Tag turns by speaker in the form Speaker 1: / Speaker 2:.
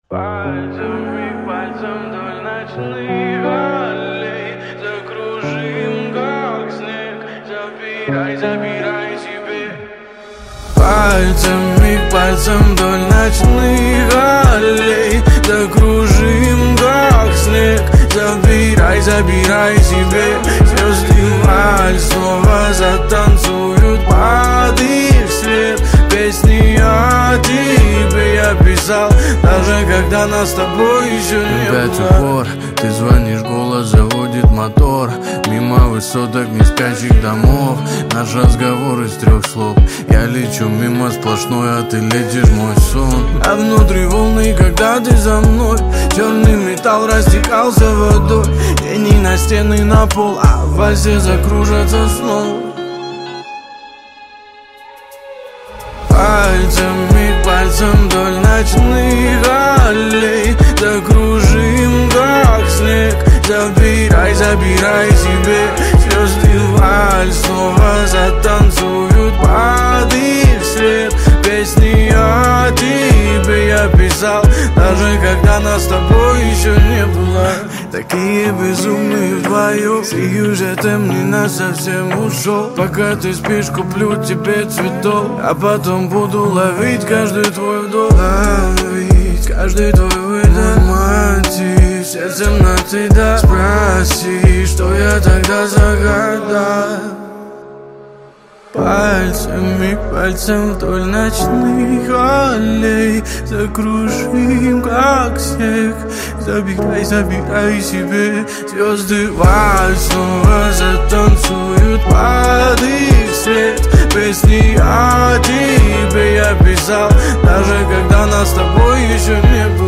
Speaker 1: Пальцем вдоль ночных аллей закружим, как снег. Забирай себе. Пальцем вдоль ночных аллей закружим, как снег. Забирай себе. Звезды валь снова затанцуют под их свет. Песни о тебе я писал, даже когда нас с тобой еще не было.
Speaker 2: Опять упор, ты звонишь, голос заводит мотор. Мимо высоток не спящих домов. Наш разговор из 3 слов. Я лечу мимо сплошной, а ты летишь мой сон.
Speaker 1: А внутри волны, когда ты за мной. Черный металл растекался водой. Тени на стены, на пол, а в вальсе закружатся снова. Пальцем вдоль ночных аллей закружим, как снег. Забирай себе. Звезды валь снова затанцуют под их свет. Песни о тебе я писал, даже когда нас с тобой еще не было. Такие безумные вдвоем. Сюжетом не нас совсем ушел. Пока ты спишь, куплю тебе цветов, а потом буду ловить каждый твой вдох. Ловить каждый твой выдох. Романтик, сердцем на ты да. Спроси, что я тогда загадал. Пальцем вдоль ночных аллей закружим, как снег. Забирай себе. Звезды валь снова затанцуют под их свет. Песни о тебе я писал, даже когда нас с тобой еще не было.